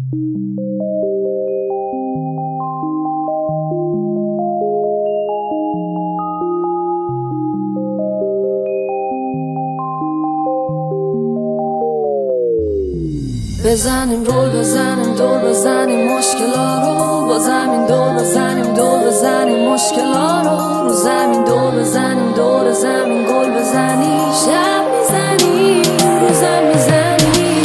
بزنیم رول بزنیم دور بزنیم مشکلا رو با زمین دور بزنیم دور بزنیم مشکلا رو زمین دور بزنیم دور زمین گل بزنی شب میزنی روزم میزنی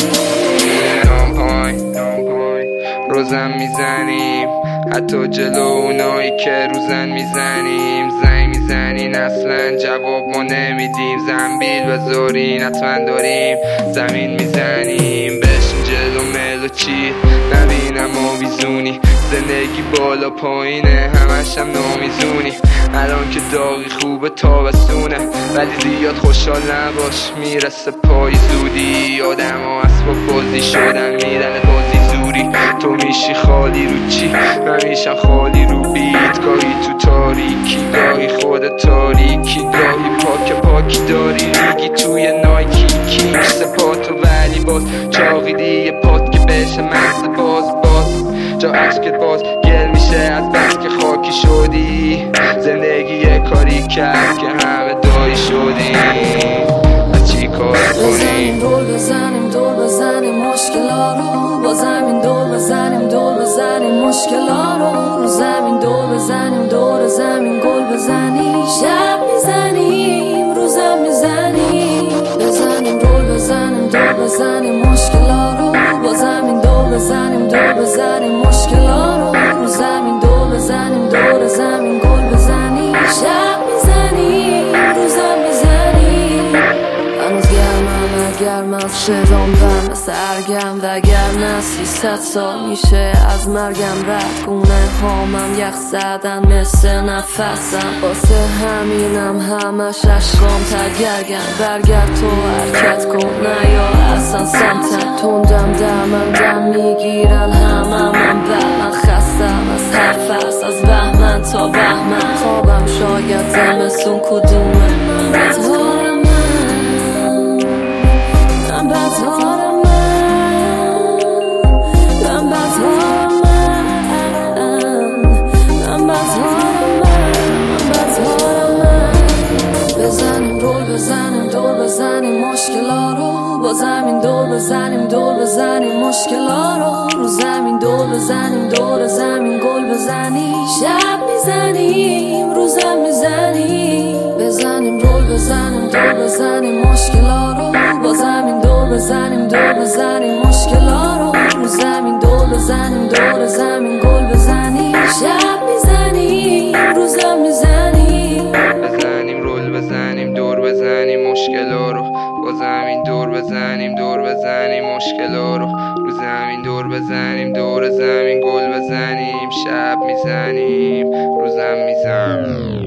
روزم میزنیم حتی جلو اونایی که روزن میزنیم زنگ میزنین اصلا جواب ما نمیدیم زنبیل بذارین حتما داریم زمین میزنیم بشین جلو ملو چی نبینم آویزونی زندگی بالا پایینه همش هم نامیزونی الان که داغی خوبه تابستونه ولی زیاد خوشحال نباش میرسه پای زودی آدم ها اسباب بازی شدن میرن بازی زوری تو میشی خالی رو چی من میشم خالی رو بیت گاهی تو تاریکی گاهی خود تاریکی گاهی پاکی داری ریگی توی نایکی کیک سپاتو ولی باز چاقی دیگه پات که بشه مغز باز جا عشقت باز گل میشه از بس که خاکی شدی زندگی یه کاری کرد که همه دایی شدیم از چی کار کنیم بزنیم دور بزنیم مشکلا رو با زمین دور بزنیم دور بزنیم مشکلا رو زمین دور بزنیم دور زمین گل بزنی شب میزنیم روزم میزنیم بزنیم رول بزنیم دور بزنیم مشکلا رو با زمین دور بزنیم دور بزنیم مشکلا رو زمین دور بزنیم دور زمین گل بزنی شب میزنیم روزم میزنیم هنوز گرم از صدام بند سرگرم و گرم 300 سال میشه از مرگم رد گونه هامم یخ زدن مثل نفسم واسه همینم همش عشقام تگرگم برگرد تو حرکت کن نه یا اصلا سمتم تندم دم میگیرن همم من خستم از حرف از بهمن تا بهمن خوابم شاید زمستون کدومه بزنیم مشکلا رو با زمین دور بزنیم دور بزنیم مشکلا رو زمین دور بزنیم دور زمین گل بزنی شب میزنیم روزم میزنیم بزنیم رول بزنیم دور بزنیم مشکلا رو با زمین دور بزنیم دور بزنیم مشکلا رو زمین دور بزنیم دور زمین گل بزنی شب میزنیم روزم میزنیم بزنیم رول بزنیم دور بزنیم مشکلا رو با زمین دور بزنیم دور بزنیم مشکلا رو زمین دور بزنیم دور زمین گل بزنیم شب میزنیم روزم میزنیم